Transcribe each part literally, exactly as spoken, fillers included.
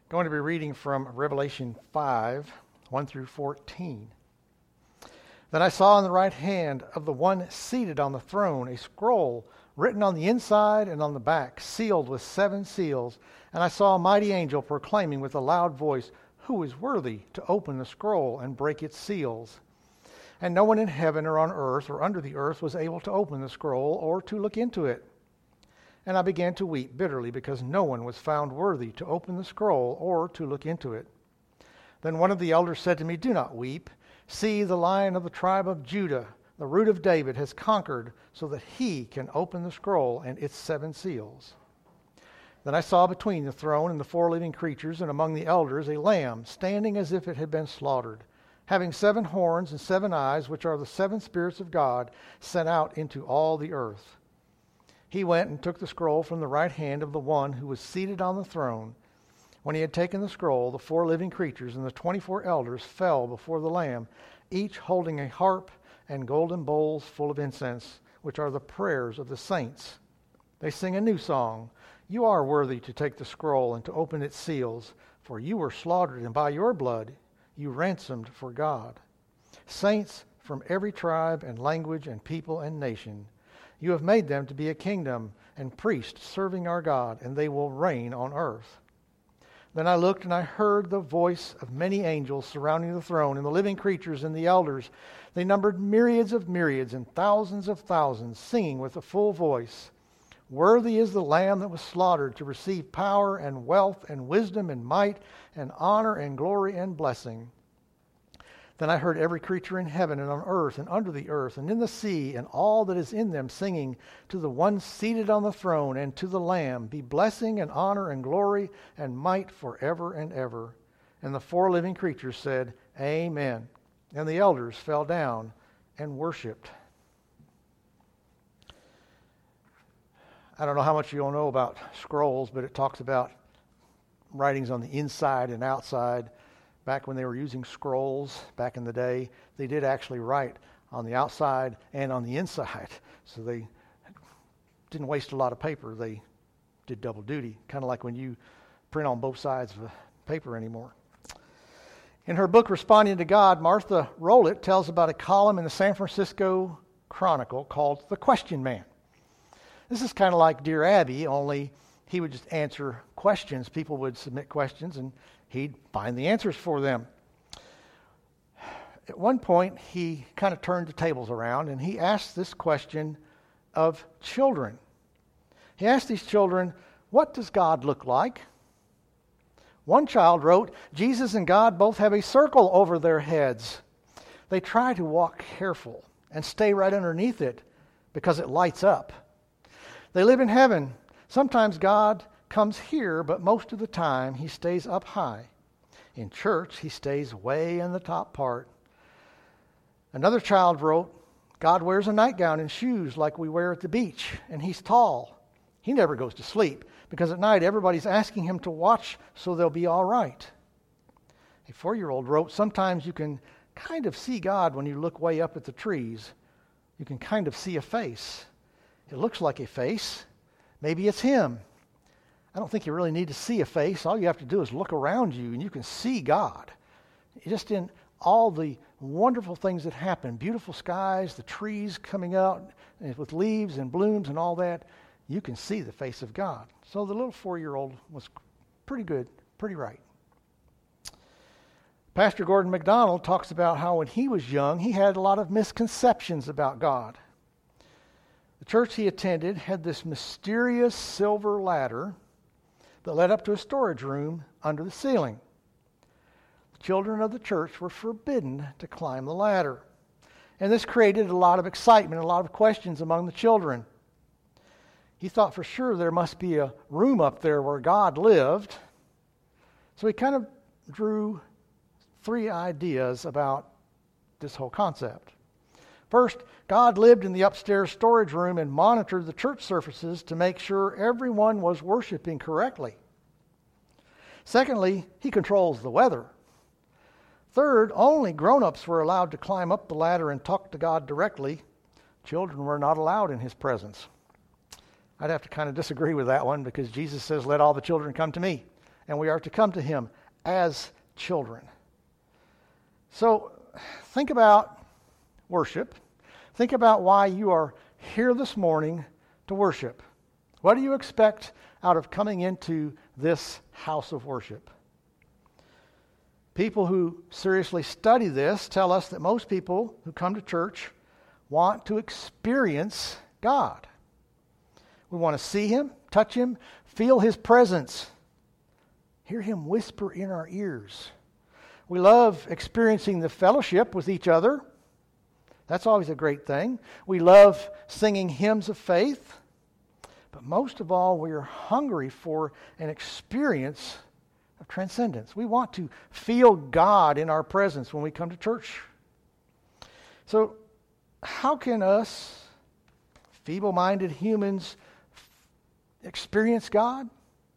Going to be reading from Revelation five, one through fourteen. Then I saw in the right hand of the one seated on the throne a scroll written on the inside and on the back, sealed with seven seals. And I saw a mighty angel proclaiming with a loud voice, "Who is worthy to open the scroll and break its seals?" And no one in heaven or on earth or under the earth was able to open the scroll or to look into it. And I began to weep bitterly because no one was found worthy to open the scroll or to look into it. Then one of the elders said to me, "Do not weep. See, the Lion of the tribe of Judah, the Root of David, has conquered so that he can open the scroll and its seven seals." Then I saw between the throne and the four living creatures and among the elders a lamb standing as if it had been slaughtered, having seven horns and seven eyes, which are the seven spirits of God sent out into all the earth. He went and took the scroll from the right hand of the one who was seated on the throne. When he had taken the scroll, the four living creatures and the twenty-four elders fell before the Lamb, each holding a harp and golden bowls full of incense, which are the prayers of the saints. They sing a new song. "You are worthy to take the scroll and to open its seals, for you were slaughtered, and by your blood you ransomed for God saints from every tribe and language and people and nation. You have made them to be a kingdom and priests serving our God, and they will reign on earth." Then I looked and I heard the voice of many angels surrounding the throne and the living creatures and the elders. They numbered myriads of myriads and thousands of thousands, singing with a full voice, "Worthy is the Lamb that was slaughtered to receive power and wealth and wisdom and might and honor and glory and blessing." Then I heard every creature in heaven and on earth and under the earth and in the sea and all that is in them singing, "To the one seated on the throne and to the Lamb be blessing and honor and glory and might forever and ever." And the four living creatures said, "Amen." And the elders fell down and worshipped. I don't know how much you all know about scrolls, but it talks about writings on the inside and outside. Back when they were using scrolls back in the day, they did actually write on the outside and on the inside. So they didn't waste a lot of paper. They did double duty, kind of like when you print on both sides of the paper anymore. In her book, Responding to God, Martha Rowlett tells about a column in the San Francisco Chronicle called The Question Man. This is kind of like Dear Abby, only he would just answer questions. People would submit questions, and he'd find the answers for them. At one point, he kind of turned the tables around, and he asked this question of children. He asked these children, "What does God look like?" One child wrote, "Jesus and God both have a circle over their heads. They try to walk careful and stay right underneath it because it lights up. They live in heaven. Sometimes God comes here, but most of the time he stays up high. In church, he stays way in the top part." Another child wrote, "God wears a nightgown and shoes like we wear at the beach, and he's tall. He never goes to sleep because at night everybody's asking him to watch so they'll be all right." A four-year-old wrote, "Sometimes you can kind of see God when you look way up at the trees. You can kind of see a face. It looks like a face. Maybe it's him. I don't think you really need to see a face. All you have to do is look around you and you can see God. Just in all the wonderful things that happen, beautiful skies, the trees coming out with leaves and blooms and all that, you can see the face of God." So the little four-year-old was pretty good, pretty right. Pastor Gordon MacDonald talks about how when he was young, he had a lot of misconceptions about God. The church he attended had this mysterious silver ladder that led up to a storage room under the ceiling. The children of the church were forbidden to climb the ladder. And this created a lot of excitement, a lot of questions among the children. He thought for sure there must be a room up there where God lived. So he kind of drew three ideas about this whole concept. First, God lived in the upstairs storage room and monitored the church services to make sure everyone was worshiping correctly. Secondly, he controls the weather. Third, only grown-ups were allowed to climb up the ladder and talk to God directly. Children were not allowed in his presence. I'd have to kind of disagree with that one because Jesus says, "Let all the children come to me," and we are to come to him as children. So think about worship. Think about why you are here this morning to worship. What do you expect out of coming into this house of worship? People who seriously study this tell us that most people who come to church want to experience God. We want to see him, touch him, feel his presence, hear him whisper in our ears. We love experiencing the fellowship with each other. That's always a great thing. We love singing hymns of faith. But most of all, we are hungry for an experience of transcendence. We want to feel God in our presence when we come to church. So, how can us, feeble-minded humans, experience God?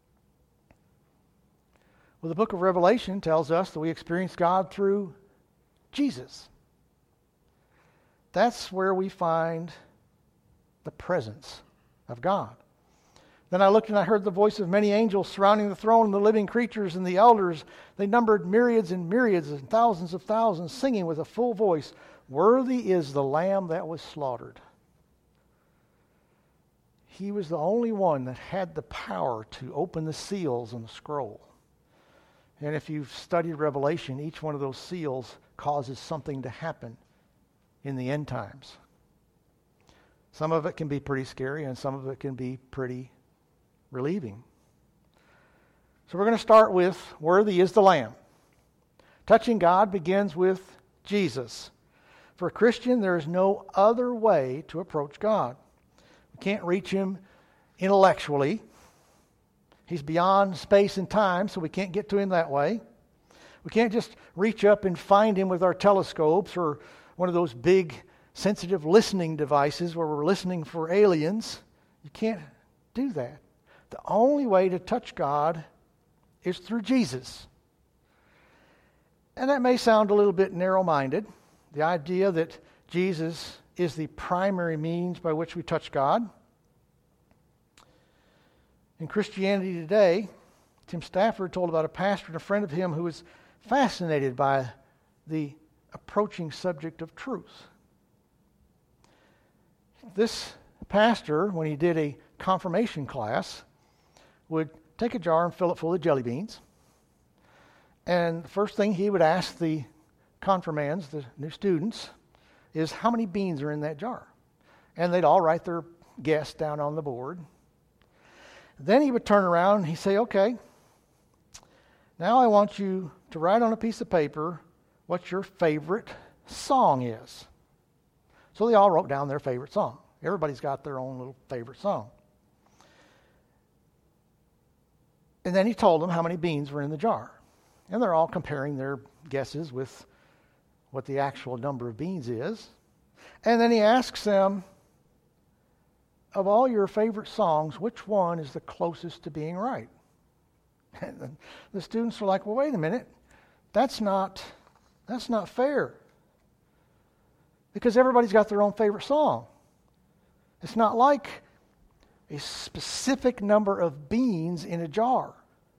Well, the book of Revelation tells us that we experience God through Jesus. That's where we find the presence of God. Then I looked and I heard the voice of many angels surrounding the throne and the living creatures and the elders. They numbered myriads and myriads and thousands of thousands, singing with a full voice, "Worthy is the Lamb that was slaughtered." He was the only one that had the power to open the seals on the scroll. And if you've studied Revelation, each one of those seals causes something to happen in the end times. Some of it can be pretty scary, and some of it can be pretty relieving. So we're going to start with, worthy is the Lamb. Touching God begins with Jesus. For a Christian, there is no other way to approach God. We can't reach him intellectually. He's beyond space and time, so we can't get to him that way. We can't just reach up and find him with our telescopes or one of those big sensitive listening devices where we're listening for aliens. You can't do that. The only way to touch God is through Jesus. And that may sound a little bit narrow-minded, the idea that Jesus is the primary means by which we touch God. In Christianity Today, Tim Stafford told about a pastor and a friend of him who was fascinated by the approaching subject of truth. This pastor, when he did a confirmation class, would take a jar and fill it full of jelly beans. And the first thing he would ask the confirmands, the new students, is how many beans are in that jar? And they'd all write their guess down on the board. Then he would turn around and he'd say, okay, now I want you to write on a piece of paper what your favorite song is. So they all wrote down their favorite song. Everybody's got their own little favorite song. And then he told them how many beans were in the jar. And they're all comparing their guesses with what the actual number of beans is. And then he asks them, of all your favorite songs, which one is the closest to being right? And the students were like, well, wait a minute. That's not, that's not fair. Because everybody's got their own favorite song. It's not like a specific number of beans in a jar.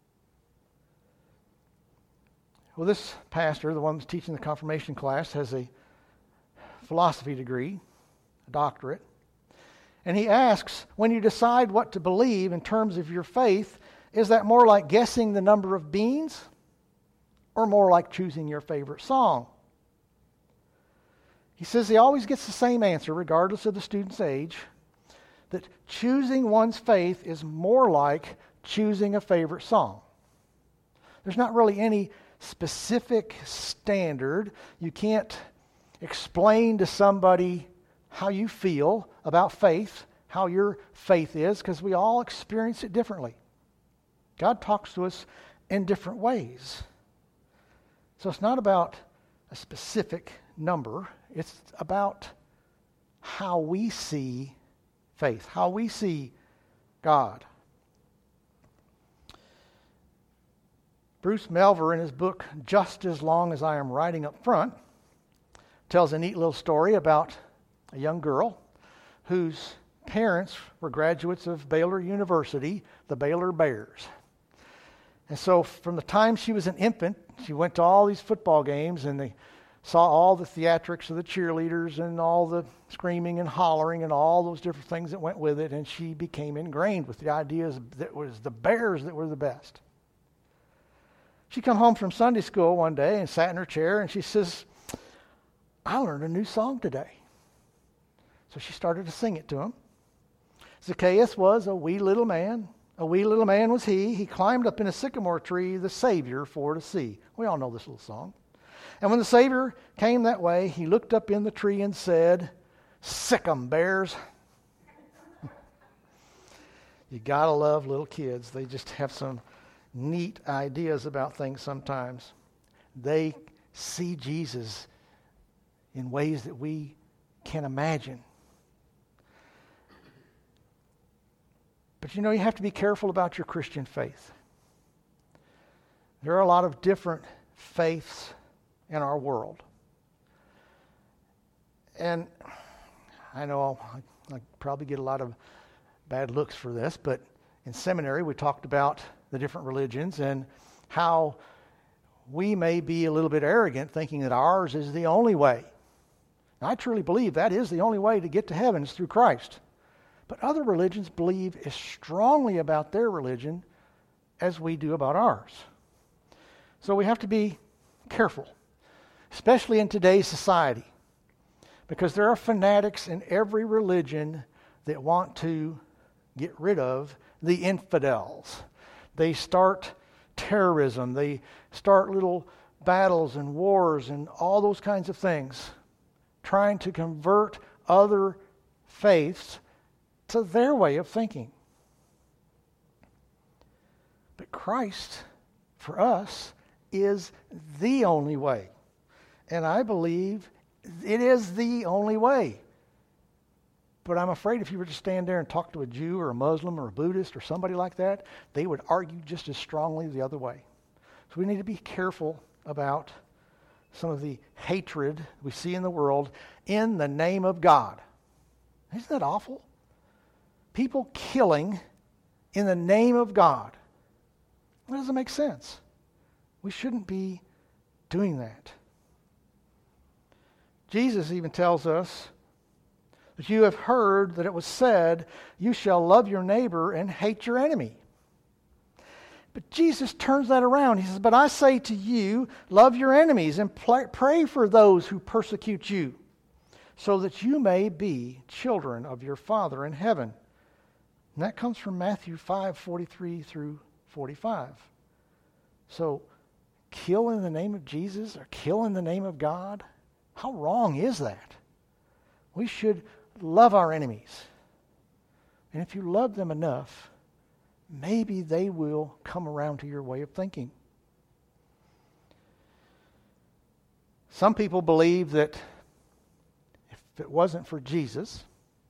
Well, this pastor, the one that's teaching the confirmation class, has a philosophy degree, a doctorate. And he asks, when you decide what to believe in terms of your faith, is that more like guessing the number of beans or more like choosing your favorite song? He says he always gets the same answer regardless of the student's age, that choosing one's faith is more like choosing a favorite song. There's not really any specific standard. You can't explain to somebody how you feel about faith, how your faith is, because we all experience it differently. God talks to us in different ways. So it's not about a specific number. It's about how we see faith, how we see God. Bruce Melver, in his book, Just As Long As I Am Riding Up Front, tells a neat little story about a young girl whose parents were graduates of Baylor University, the Baylor Bears. And so from the time she was an infant, she went to all these football games, and they saw all the theatrics of the cheerleaders and all the screaming and hollering and all those different things that went with it, and she became ingrained with the ideas that it was the Bears that were the best. She come home from Sunday school one day and sat in her chair, and she says, I learned a new song today. So she started to sing it to him. Zacchaeus was a wee little man. A wee little man was he. He climbed up in a sycamore tree, the Savior for to see. We all know this little song. And when the Savior came that way, he looked up in the tree and said, sick 'em, bears. You gotta love little kids. They just have some neat ideas about things sometimes. They see Jesus in ways that we can't imagine. But you know, you have to be careful about your Christian faith. There are a lot of different faiths in our world. And I know I, I probably get a lot of bad looks for this, but in seminary we talked about the different religions and how we may be a little bit arrogant thinking that ours is the only way. And I truly believe that is the only way to get to heaven is through Christ. But other religions believe as strongly about their religion as we do about ours. So we have to be careful, especially in today's society, because there are fanatics in every religion that want to get rid of the infidels. They start terrorism. They start little battles and wars and all those kinds of things, trying to convert other faiths to their way of thinking. But Christ, for us, is the only way. And I believe it is the only way. But I'm afraid if you were to stand there and talk to a Jew or a Muslim or a Buddhist or somebody like that, they would argue just as strongly the other way. So we need to be careful about some of the hatred we see in the world in the name of God. Isn't that awful? People killing in the name of God. That doesn't make sense. We shouldn't be doing that. Jesus even tells us that you have heard that it was said, you shall love your neighbor and hate your enemy. But Jesus turns that around. He says, but I say to you, love your enemies and pray for those who persecute you, so that you may be children of your Father in heaven. And that comes from Matthew five, forty-three through forty-five. So, kill in the name of Jesus or kill in the name of God? How wrong is that? We should love our enemies. And if you love them enough, maybe they will come around to your way of thinking. Some people believe that if it wasn't for Jesus,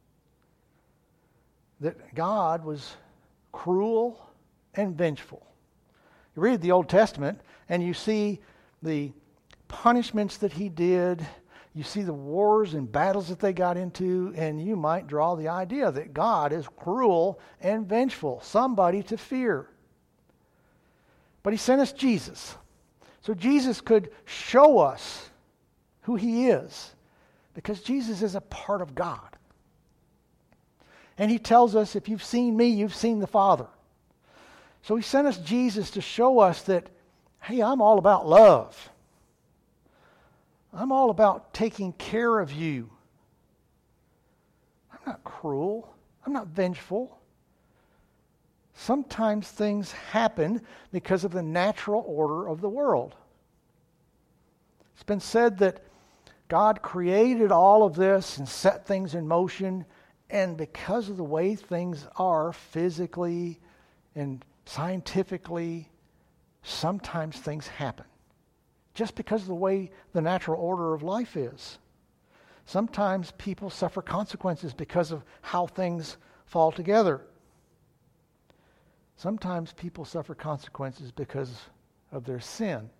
that God was cruel and vengeful. You read the Old Testament and you see the punishments that he did. You see the wars and battles that they got into, and you might draw the idea that God is cruel and vengeful, somebody to fear. But he sent us Jesus. So Jesus could show us who he is, because Jesus is a part of God. And he tells us, if you've seen me, you've seen the Father. So he sent us Jesus to show us that, hey, I'm all about love. I'm all about taking care of you. I'm not cruel. I'm not vengeful. Sometimes things happen because of the natural order of the world. It's been said that God created all of this and set things in motion, and because of the way things are physically and scientifically, sometimes things happen. Just because of the way the natural order of life is. Sometimes people suffer consequences because of how things fall together. Sometimes people suffer consequences because of their sin.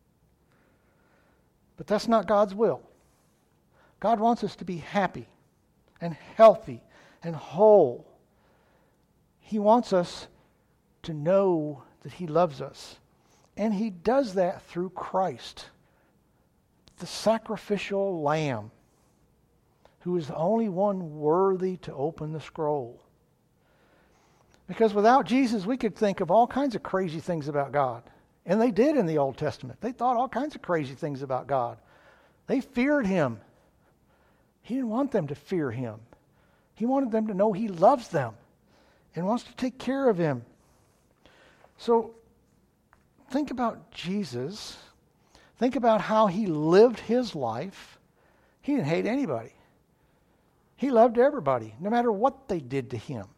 But that's not God's will. God wants us to be happy and healthy and whole. He wants us to know that he loves us. And he does that through Christ, the sacrificial lamb, who is the only one worthy to open the scroll. Because without Jesus, we could think of all kinds of crazy things about God. And they did in the Old Testament. They thought all kinds of crazy things about God. They feared him. He didn't want them to fear him. He wanted them to know he loves them and wants to take care of him. So think about Jesus. Think about how he lived his life. He didn't hate anybody. He loved everybody, no matter what they did to him.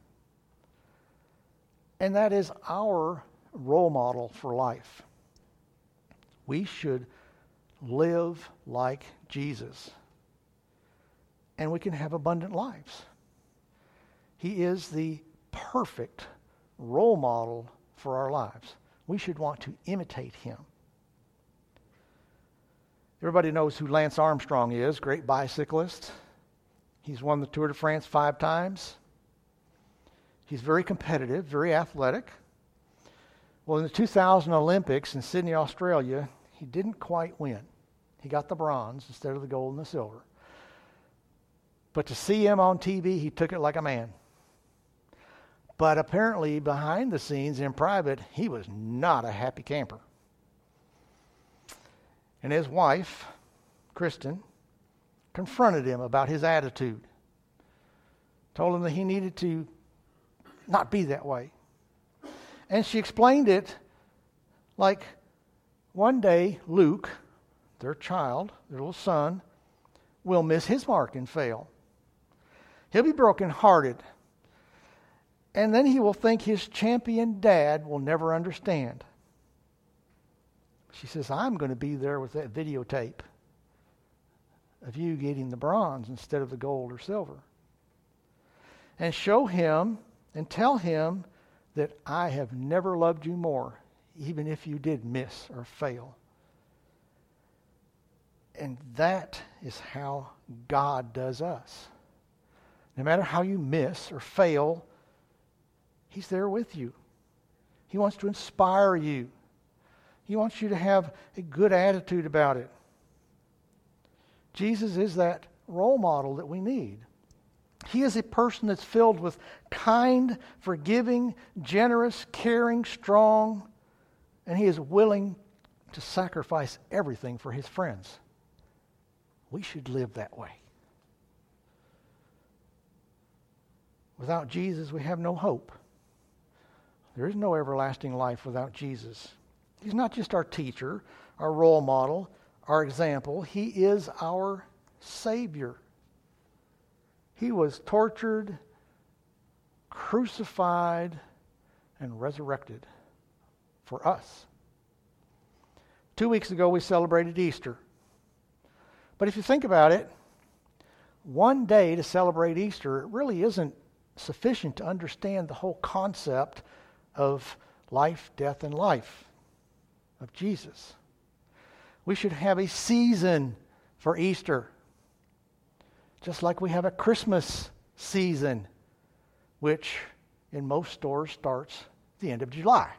And that is our role model for life. We should live like Jesus. And we can have abundant lives. He is the perfect role model for our lives. We should want to imitate him. Everybody knows who Lance Armstrong is, great bicyclist. He's won the Tour de France five times. He's very competitive, very athletic. Well, in the two thousand Olympics in Sydney, Australia, he didn't quite win. He got the bronze instead of the gold and the silver. But to see him on T V, he took it like a man. But apparently, behind the scenes, in private, he was not a happy camper. And his wife, Kristen, confronted him about his attitude. Told him that he needed to not be that way. And she explained it like one day Luke, their child, their little son, will miss his mark and fail. He'll be brokenhearted. And then he will think his champion dad will never understand. She says, I'm going to be there with that videotape of you getting the bronze instead of the gold or silver. And show him and tell him that I have never loved you more, even if you did miss or fail. And that is how God does us. No matter how you miss or fail, he's there with you. He wants to inspire you. He wants you to have a good attitude about it. Jesus is that role model that we need. He is a person that's filled with kind, forgiving, generous, caring, strong, and he is willing to sacrifice everything for his friends. We should live that way. Without Jesus, we have no hope. There is no everlasting life without Jesus. He's not just our teacher, our role model, our example. He is our Savior. He was tortured, crucified, and resurrected for us. Two weeks ago, we celebrated Easter. But if you think about it, one day to celebrate Easter really isn't sufficient to understand the whole concept of life, death, and life of Jesus. We should have a season for Easter, just like we have a Christmas season, which in most stores starts at the end of July.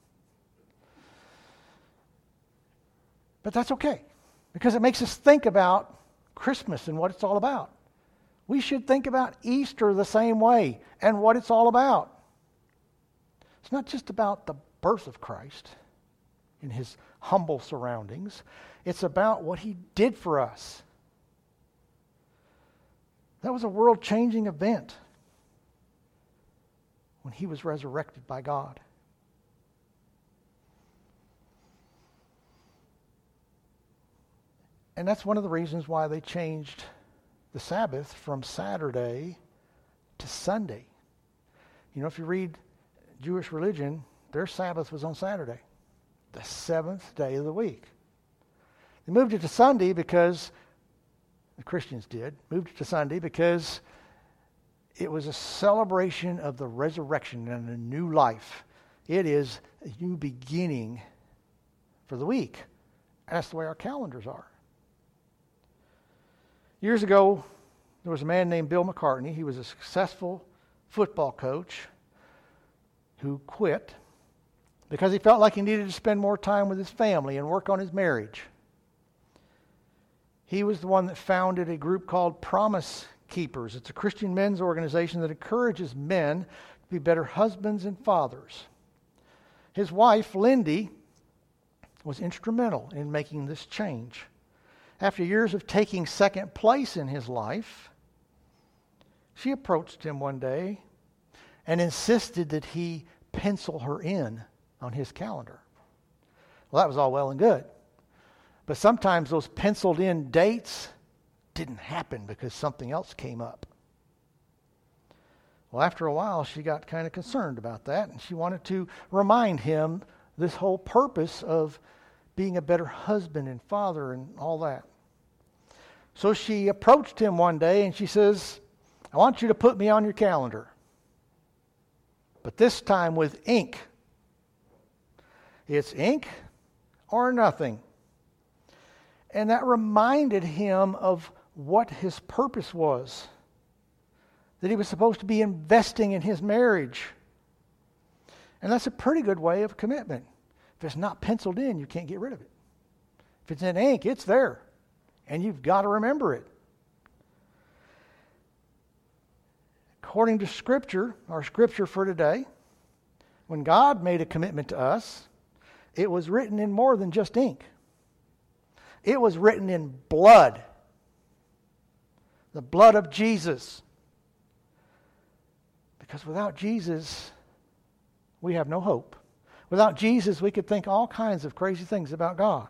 But that's okay, because it makes us think about Christmas and what it's all about. We should think about Easter the same way and what it's all about. It's not just about the birth of Christ in his humble surroundings. It's about what he did for us. That was a world-changing event when he was resurrected by God. And that's one of the reasons why they changed the Sabbath from Saturday to Sunday. You know, if you read Jewish religion, their Sabbath was on Saturday, the seventh day of the week. They moved it to Sunday because, the Christians did, moved it to Sunday because it was a celebration of the resurrection and a new life. It is a new beginning for the week. And that's the way our calendars are. Years ago, there was a man named Bill McCartney. He was a successful football coach who quit because he felt like he needed to spend more time with his family and work on his marriage. He was the one that founded a group called Promise Keepers. It's a Christian men's organization that encourages men to be better husbands and fathers. His wife, Lindy, was instrumental in making this change. After years of taking second place in his life, she approached him one day and insisted that he pencil her in on his calendar. Well, that was all well and good. But sometimes those penciled in dates didn't happen because something else came up. Well, after a while, she got kind of concerned about that, and she wanted to remind him this whole purpose of being a better husband and father and all that. So she approached him one day and she says, I want you to put me on your calendar, but this time with ink. It's ink or nothing. And that reminded him of what his purpose was, that he was supposed to be investing in his marriage. And that's a pretty good way of commitment. If it's not penciled in, you can't get rid of it. If it's in ink, it's there, and you've got to remember it. According to Scripture, our Scripture for today, when God made a commitment to us, it was written in more than just ink. It was written in blood. The blood of Jesus. Because without Jesus, we have no hope. Without Jesus, we could think all kinds of crazy things about God.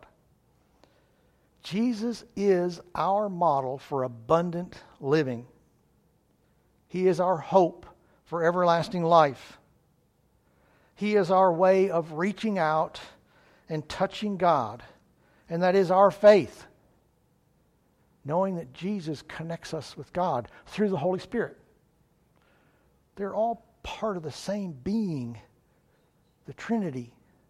Jesus is our model for abundant living. He is our hope for everlasting life. He is our way of reaching out and touching God. And that is our faith. Knowing that Jesus connects us with God through the Holy Spirit. They're all part of the same being, the Trinity.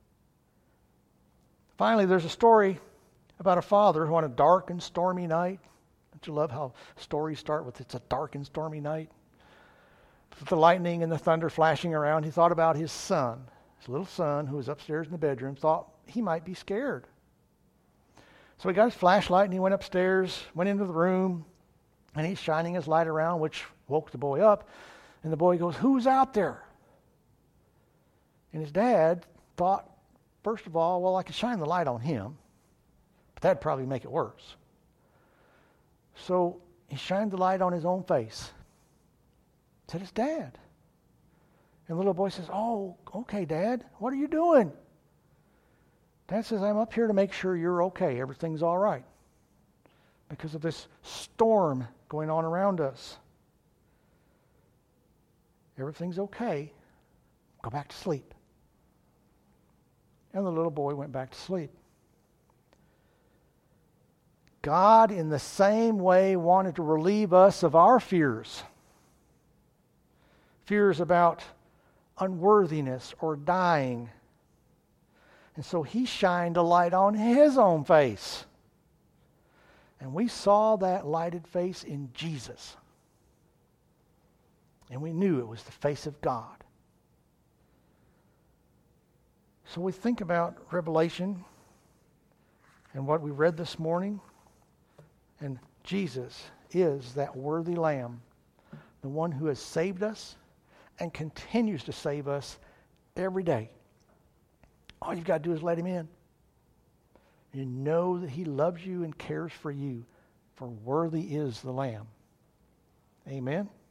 Finally, there's a story about a father who on a dark and stormy night, don't you love how stories start with it's a dark and stormy night? With the lightning and the thunder flashing around, he thought about his son, his little son who was upstairs in the bedroom, thought he might be scared. So he got his flashlight and he went upstairs, went into the room, and he's shining his light around, which woke the boy up. And the boy goes, who's out there? And his dad thought, first of all, well, I could shine the light on him, but that'd probably make it worse. So he shined the light on his own face. Said, it's Dad. And the little boy says, oh, okay, Dad, what are you doing? Dad says, I'm up here to make sure you're okay. Everything's all right. Because of this storm going on around us. Everything's okay. Go back to sleep. And the little boy went back to sleep. God, in the same way, wanted to relieve us of our fears. Fears about unworthiness or dying. And so he shined a light on his own face. And we saw that lighted face in Jesus. And we knew it was the face of God. So we think about Revelation and what we read this morning. And Jesus is that worthy Lamb, the one who has saved us and continues to save us every day. All you've got to do is let him in. You know that he loves you and cares for you, for worthy is the Lamb. Amen.